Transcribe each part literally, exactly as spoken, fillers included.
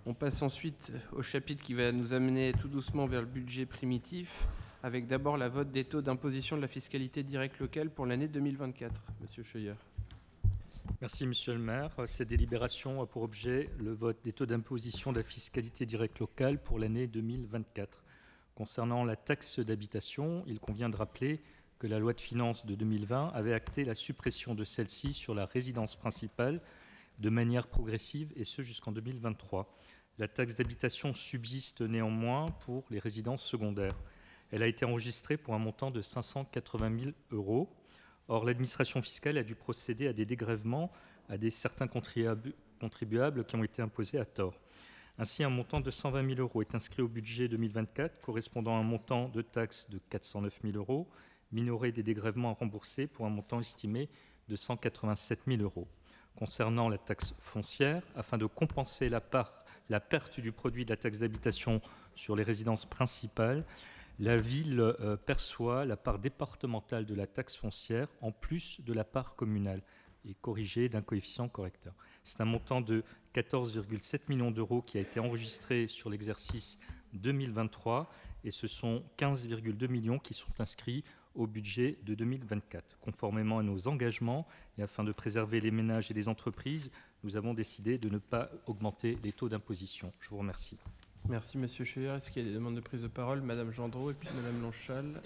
On passe ensuite au chapitre qui va nous amener tout doucement vers le budget primitif, avec d'abord la vote des taux d'imposition de la fiscalité directe locale pour l'année deux mille vingt-quatre. Monsieur Scheuer. Merci, Monsieur le maire. Cette délibération a pour objet le vote des taux d'imposition de la fiscalité directe locale pour l'année deux mille vingt-quatre. Concernant la taxe d'habitation, il convient de rappeler que la loi de finances de deux mille vingt avait acté la suppression de celle-ci sur la résidence principale de manière progressive, et ce jusqu'en deux mille vingt-trois. La taxe d'habitation subsiste néanmoins pour les résidences secondaires. Elle a été enregistrée pour un montant de cinq cent quatre-vingt mille euros. Or, l'administration fiscale a dû procéder à des dégrèvements à des certains contribuables qui ont été imposés à tort. Ainsi, un montant de cent vingt mille euros est inscrit au budget deux mille vingt-quatre, correspondant à un montant de taxe de quatre cent neuf mille euros, minoré des dégrèvements à rembourser pour un montant estimé de cent quatre-vingt-sept mille euros. Concernant la taxe foncière, afin de compenser la, part, la perte du produit de la taxe d'habitation sur les résidences principales, la ville euh, perçoit la part départementale de la taxe foncière en plus de la part communale et corrigée d'un coefficient correcteur. C'est un montant de quatorze virgule sept millions d'euros qui a été enregistré sur l'exercice deux mille vingt-trois et ce sont quinze virgule deux millions qui sont inscrits au budget de deux mille vingt-quatre. Conformément à nos engagements et afin de préserver les ménages et les entreprises, nous avons décidé de ne pas augmenter les taux d'imposition. Je vous remercie. Merci, Monsieur Scheuer. Est-ce qu'il y a des demandes de prise de parole? Madame Gendreau et puis Madame Lonchal.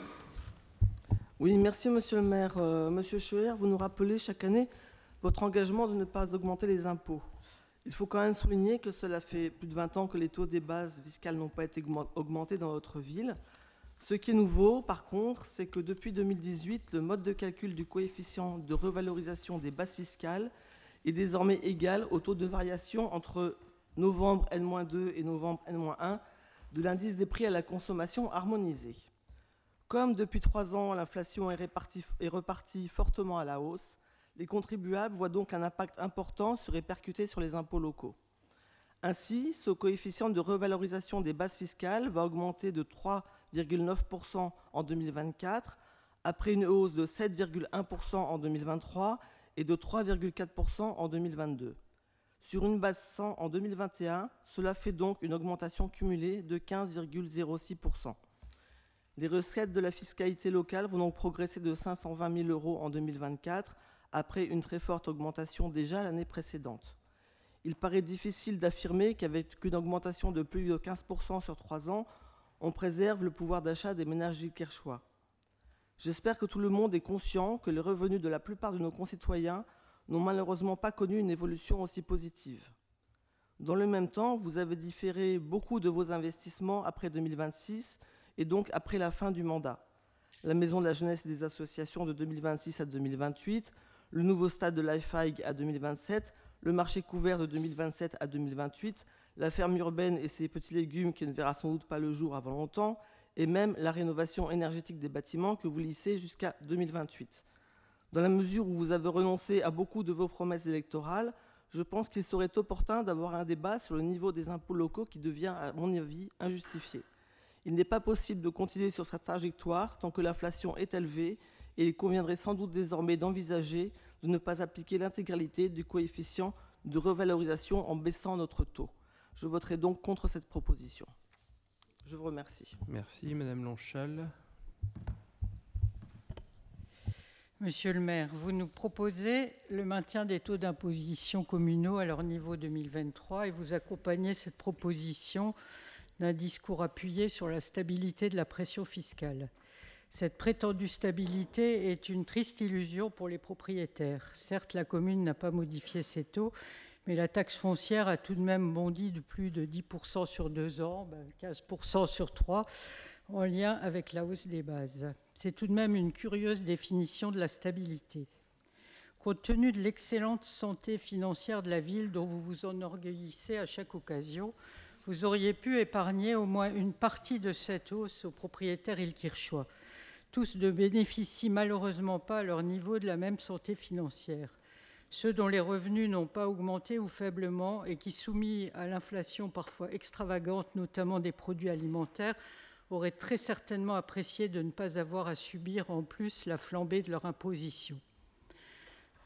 Oui, merci, Monsieur le maire. Euh, Monsieur Scheuer, vous nous rappelez chaque année votre engagement de ne pas augmenter les impôts. Il faut quand même souligner que cela fait plus de vingt ans que les taux des bases fiscales n'ont pas été augmentés dans notre ville. Ce qui est nouveau, par contre, c'est que depuis deux mille dix-huit, le mode de calcul du coefficient de revalorisation des bases fiscales est désormais égal au taux de variation entre novembre N moins deux et novembre N moins un de l'indice des prix à la consommation harmonisé. Comme depuis trois ans, l'inflation est, est repartie fortement à la hausse, les contribuables voient donc un impact important se répercuter sur les impôts locaux. Ainsi, ce coefficient de revalorisation des bases fiscales va augmenter de trois virgule neuf pour cent en deux mille vingt-quatre, après une hausse de sept virgule un pour cent en deux mille vingt-trois et de trois virgule quatre pour cent en deux mille vingt-deux. Sur une base cent en deux mille vingt et un, cela fait donc une augmentation cumulée de quinze virgule zéro six pour cent. Les recettes de la fiscalité locale vont donc progresser de cinq cent vingt mille euros en deux mille vingt-quatre, après une très forte augmentation déjà l'année précédente. Il paraît difficile d'affirmer qu'avec une augmentation de plus de quinze pour cent sur trois ans, on préserve le pouvoir d'achat des ménages guilherchois. J'espère que tout le monde est conscient que les revenus de la plupart de nos concitoyens n'ont malheureusement pas connu une évolution aussi positive. Dans le même temps, vous avez différé beaucoup de vos investissements après deux mille vingt-six et donc après la fin du mandat. La Maison de la Jeunesse et des Associations de deux mille vingt-six à deux mille vingt-huit, le nouveau stade de l'I F A I G à deux mille vingt-sept, le marché couvert de deux mille vingt-sept à deux mille vingt-huit, la ferme urbaine et ses petits légumes qui ne verra sans doute pas le jour avant longtemps, et même la rénovation énergétique des bâtiments que vous lissez jusqu'à deux mille vingt-huit. Dans la mesure où vous avez renoncé à beaucoup de vos promesses électorales, je pense qu'il serait opportun d'avoir un débat sur le niveau des impôts locaux qui devient, à mon avis, injustifié. Il n'est pas possible de continuer sur cette trajectoire tant que l'inflation est élevée et il conviendrait sans doute désormais d'envisager de ne pas appliquer l'intégralité du coefficient de revalorisation en baissant notre taux. Je voterai donc contre cette proposition. Je vous remercie. Merci, Madame Lonchal. Monsieur le maire, vous nous proposez le maintien des taux d'imposition communaux à leur niveau deux mille vingt-trois et vous accompagnez cette proposition d'un discours appuyé sur la stabilité de la pression fiscale. Cette prétendue stabilité est une triste illusion pour les propriétaires. Certes, la commune n'a pas modifié ses taux, mais la taxe foncière a tout de même bondi de plus de dix pour cent sur deux ans, quinze pour cent sur trois, en lien avec la hausse des bases. C'est tout de même une curieuse définition de la stabilité. Compte tenu de l'excellente santé financière de la ville dont vous vous enorgueillissez à chaque occasion, vous auriez pu épargner au moins une partie de cette hausse aux propriétaires ilkirchois. Tous ne bénéficient malheureusement pas à leur niveau de la même santé financière. Ceux dont les revenus n'ont pas augmenté ou faiblement et qui, soumis à l'inflation parfois extravagante, notamment des produits alimentaires, auraient très certainement apprécié de ne pas avoir à subir en plus la flambée de leur imposition.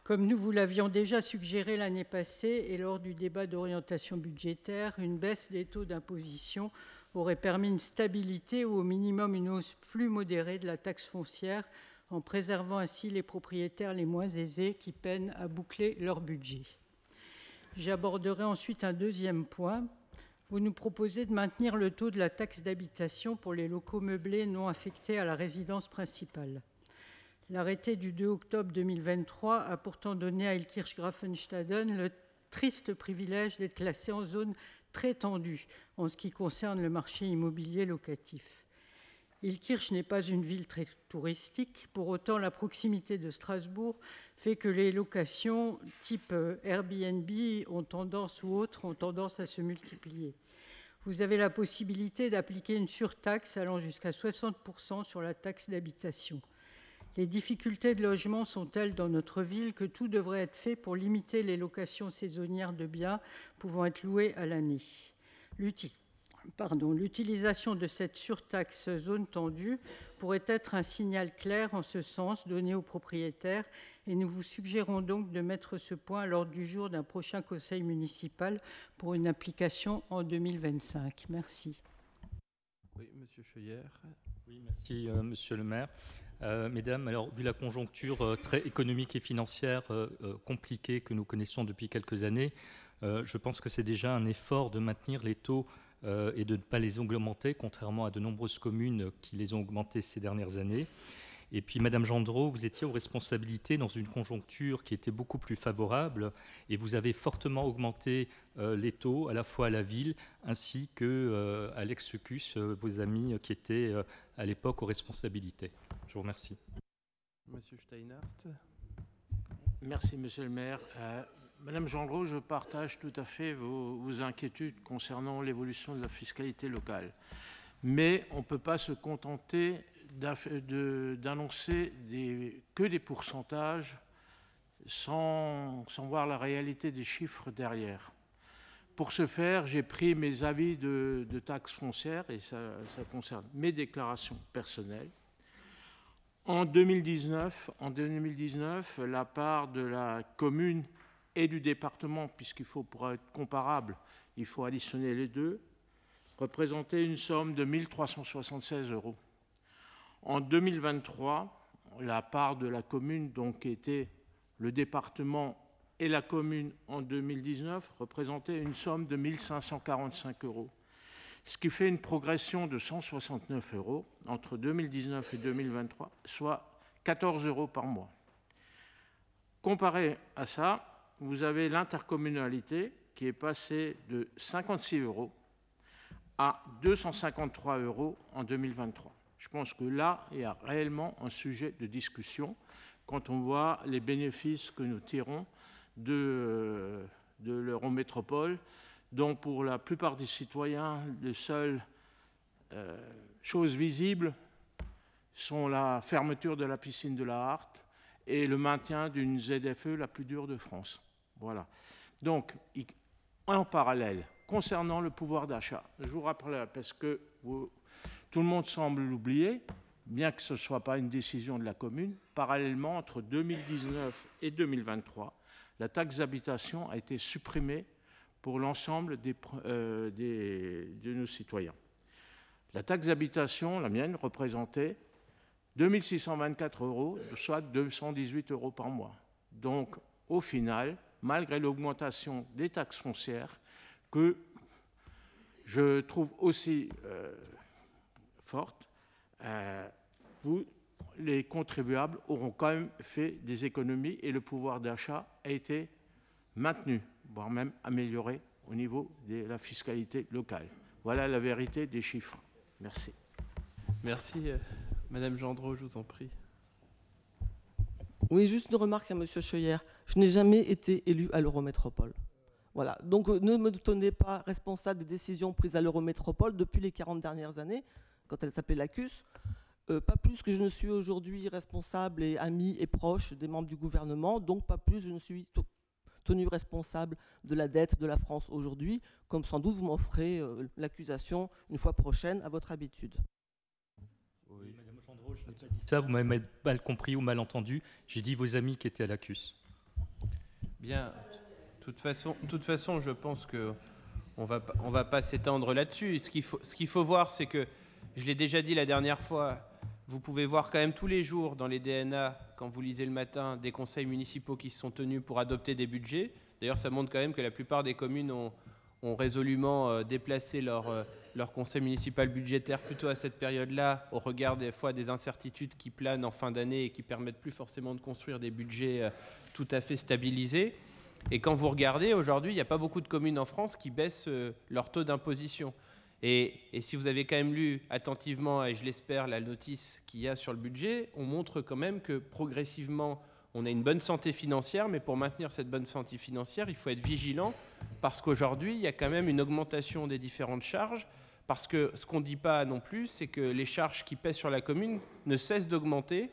Comme nous vous l'avions déjà suggéré l'année passée et lors du débat d'orientation budgétaire, une baisse des taux d'imposition aurait permis une stabilité ou au minimum une hausse plus modérée de la taxe foncière, en préservant ainsi les propriétaires les moins aisés qui peinent à boucler leur budget. J'aborderai ensuite un deuxième point. Vous nous proposez de maintenir le taux de la taxe d'habitation pour les locaux meublés non affectés à la résidence principale. L'arrêté du deux octobre deux mille vingt-trois a pourtant donné à Illkirch-Graffenstaden le triste privilège d'être classé en zone très tendue en ce qui concerne le marché immobilier locatif. Illkirch n'est pas une ville très touristique. Pour autant, la proximité de Strasbourg fait que les locations type Airbnb ont tendance ou autres ont tendance à se multiplier. Vous avez la possibilité d'appliquer une surtaxe allant jusqu'à soixante pour cent sur la taxe d'habitation. Les difficultés de logement sont telles dans notre ville que tout devrait être fait pour limiter les locations saisonnières de biens pouvant être loués à l'année. L'uti- Pardon, l'utilisation de cette surtaxe zone tendue pourrait être un signal clair en ce sens donné aux propriétaires et nous vous suggérons donc de mettre ce point à l'ordre du jour d'un prochain conseil municipal pour une application en deux mille vingt-cinq. Merci. Oui, Monsieur Scheuer. Oui, merci, euh, Monsieur le maire. Euh, mesdames, alors, vu la conjoncture euh, très économique et financière euh, euh, compliquée que nous connaissons depuis quelques années, euh, je pense que c'est déjà un effort de maintenir les taux euh, et de ne pas les augmenter, contrairement à de nombreuses communes qui les ont augmentés ces dernières années. Et puis, Madame Gendreau, vous étiez aux responsabilités dans une conjoncture qui était beaucoup plus favorable et vous avez fortement augmenté euh, les taux à la fois à la ville ainsi qu'à euh, l'ex-Secus, euh, vos amis qui étaient euh, à l'époque aux responsabilités. Je vous remercie. Monsieur Steinhardt. Merci, Monsieur le maire. Euh, Madame Gendreau, je partage tout à fait vos, vos inquiétudes concernant l'évolution de la fiscalité locale. Mais on ne peut pas se contenter d'annoncer des, que des pourcentages sans, sans voir la réalité des chiffres derrière. Pour ce faire, j'ai pris mes avis de, de taxes foncières, et ça, ça concerne mes déclarations personnelles. En deux mille dix-neuf, en deux mille dix-neuf, la part de la commune et du département, puisqu'il faut, pour être comparable, il faut additionner les deux, représentait une somme de mille trois cent soixante-seize euros. En deux mille vingt-trois, la part de la commune, donc qui était le département et la commune en deux mille dix-neuf, représentait une somme de mille cinq cent quarante-cinq euros, ce qui fait une progression de cent soixante-neuf euros entre deux mille dix-neuf et deux mille vingt-trois, soit quatorze euros par mois. Comparé à ça, vous avez l'intercommunalité qui est passée de cinquante-six euros à deux cent cinquante-trois euros en deux mille vingt-trois. Je pense que là, il y a réellement un sujet de discussion quand on voit les bénéfices que nous tirons de, de l'Eurométropole, dont pour la plupart des citoyens, les seules euh, choses visibles sont la fermeture de la piscine de la Harte et le maintien d'une Z F E la plus dure de France. Voilà. Donc, en parallèle, concernant le pouvoir d'achat, je vous rappelle, parce que vous, tout le monde semble l'oublier, bien que ce ne soit pas une décision de la commune, parallèlement, entre deux mille dix-neuf et deux mille vingt-trois, la taxe d'habitation a été supprimée pour l'ensemble des, euh, des, de nos citoyens. La taxe d'habitation, la mienne, représentait deux mille six cent vingt-quatre euros, soit deux cent dix-huit euros par mois. Donc, au final, malgré l'augmentation des taxes foncières, que je trouve aussi euh, forte, euh, vous, les contribuables auront quand même fait des économies et le pouvoir d'achat a été maintenu, voire même amélioré au niveau de la fiscalité locale. Voilà la vérité des chiffres. Merci. Merci. Madame Gendreau, je vous en prie. Oui, juste une remarque à M. Scheuer. Je n'ai jamais été élu à l'Eurométropole. Voilà. Donc ne me tenez pas responsable des décisions prises à l'Eurométropole depuis les quarante dernières années, quand elle s'appelait l'A C U S. Euh, pas plus que je ne suis aujourd'hui responsable et ami et proche des membres du gouvernement, donc pas plus je ne suis tenu responsable de la dette de la France aujourd'hui, comme sans doute vous m'en ferez euh, l'accusation une fois prochaine à votre habitude. Oui, Madame Gendreau, je n'ai pas dit ça, vous m'avez mal compris ou mal entendu. J'ai dit vos amis qui étaient à l'A C U S. Bien. De toute façon, de toute façon je pense que on va, on va pas s'étendre là-dessus. Ce qu'il faut, ce qu'il faut voir, c'est que, je l'ai déjà dit la dernière fois, vous pouvez voir quand même tous les jours dans les D N A, quand vous lisez le matin, des conseils municipaux qui se sont tenus pour adopter des budgets. D'ailleurs, ça montre quand même que la plupart des communes ont, ont résolument euh, déplacé leur, euh, leur conseil municipal budgétaire plutôt à cette période-là, au regard des fois des incertitudes qui planent en fin d'année et qui permettent plus forcément de construire des budgets euh, tout à fait stabilisés. Et quand vous regardez, aujourd'hui, il n'y a pas beaucoup de communes en France qui baissent euh, leur taux d'imposition. Et, et si vous avez quand même lu attentivement, et je l'espère, la notice qu'il y a sur le budget, on montre quand même que progressivement, on a une bonne santé financière, mais pour maintenir cette bonne santé financière, il faut être vigilant, parce qu'aujourd'hui, il y a quand même une augmentation des différentes charges, parce que ce qu'on ne dit pas non plus, c'est que les charges qui pèsent sur la commune ne cessent d'augmenter,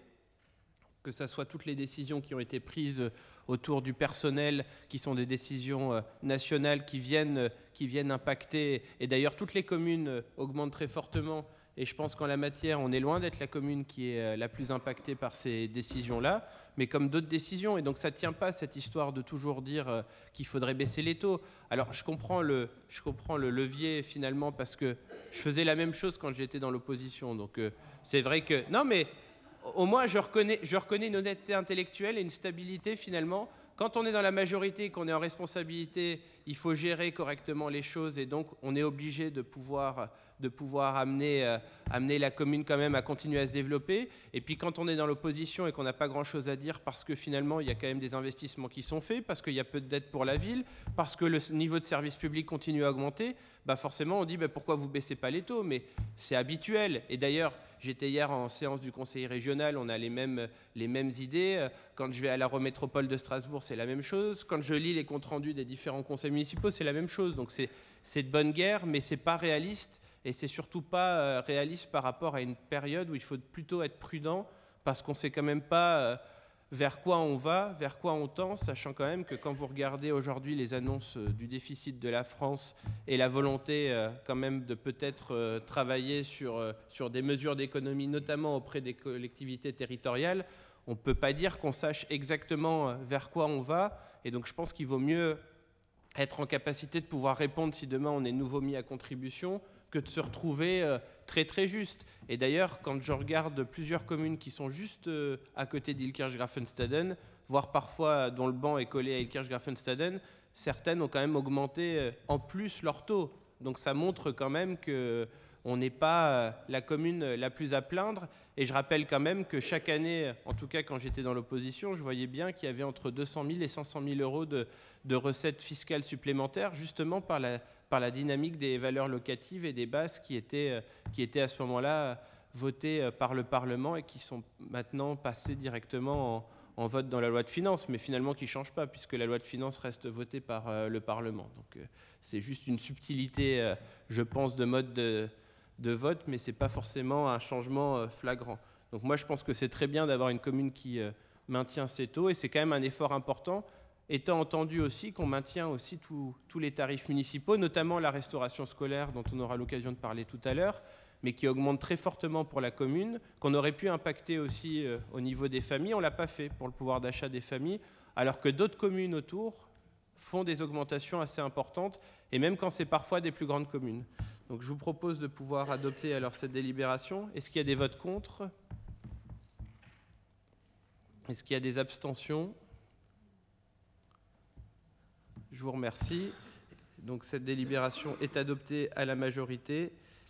que ce soit toutes les décisions qui ont été prises autour du personnel, qui sont des décisions nationales qui viennent, qui viennent impacter. Et d'ailleurs, toutes les communes augmentent très fortement. Et je pense qu'en la matière, on est loin d'être la commune qui est la plus impactée par ces décisions-là, mais comme d'autres décisions. Et donc, ça ne tient pas, cette histoire de toujours dire qu'il faudrait baisser les taux. Alors, je comprends le, je comprends le levier, finalement, parce que je faisais la même chose quand j'étais dans l'opposition. Donc, euh, c'est vrai que... Non, mais... Au moins, je reconnais, je reconnais une honnêteté intellectuelle et une stabilité, finalement. Quand on est dans la majorité, qu'on est en responsabilité, il faut gérer correctement les choses et donc on est obligé de pouvoir, de pouvoir amener, euh, amener la commune quand même à continuer à se développer. Et puis quand on est dans l'opposition et qu'on n'a pas grand-chose à dire parce que finalement, il y a quand même des investissements qui sont faits, parce qu'il y a peu de dettes pour la ville, parce que le niveau de service public continue à augmenter, bah forcément, on dit bah pourquoi vous ne baissez pas les taux? Mais c'est habituel. Et d'ailleurs, j'étais hier en séance du conseil régional, on a les mêmes, les mêmes idées. Quand je vais à l'Eurométropole de Strasbourg, c'est la même chose. Quand je lis les comptes rendus des différents conseils municipaux, c'est la même chose. Donc c'est, c'est de bonne guerre, mais ce n'est pas réaliste. Et c'est surtout pas réaliste par rapport à une période où il faut plutôt être prudent, parce qu'on ne sait quand même pas vers quoi on va, vers quoi on tend, sachant quand même que quand vous regardez aujourd'hui les annonces du déficit de la France et la volonté quand même de peut-être travailler sur, sur des mesures d'économie, notamment auprès des collectivités territoriales, on ne peut pas dire qu'on sache exactement vers quoi on va. Et donc je pense qu'il vaut mieux être en capacité de pouvoir répondre si demain on est nouveau mis à contribution, que de se retrouver très très juste. Et d'ailleurs, quand je regarde plusieurs communes qui sont juste à côté d'Ilkirch-Graffenstaden, voire parfois dont le banc est collé à Ilkirch-Graffenstaden, certaines ont quand même augmenté en plus leur taux. Donc ça montre quand même qu'on n'est pas la commune la plus à plaindre. Et je rappelle quand même que chaque année, en tout cas quand j'étais dans l'opposition, je voyais bien qu'il y avait entre deux cent mille et cinq cent mille euros de, de recettes fiscales supplémentaires, justement par la, par la dynamique des valeurs locatives et des bases qui étaient, qui étaient à ce moment-là votées par le Parlement et qui sont maintenant passées directement en, en vote dans la loi de finances, mais finalement qui ne change pas, puisque la loi de finances reste votée par euh, le Parlement. Donc euh, c'est juste une subtilité, euh, je pense, de mode de... de vote, mais ce n'est pas forcément un changement flagrant. Donc moi, je pense que c'est très bien d'avoir une commune qui maintient ses taux, et c'est quand même un effort important, étant entendu aussi qu'on maintient aussi tous les tarifs municipaux, notamment la restauration scolaire, dont on aura l'occasion de parler tout à l'heure, mais qui augmente très fortement pour la commune, qu'on aurait pu impacter aussi au niveau des familles. On ne l'a pas fait pour le pouvoir d'achat des familles, alors que d'autres communes autour font des augmentations assez importantes, et même quand c'est parfois des plus grandes communes. Donc je vous propose de pouvoir adopter alors cette délibération. Est-ce qu'il y a des votes contre? Est-ce qu'il y a des abstentions? Je vous remercie. Donc cette délibération est adoptée à la majorité.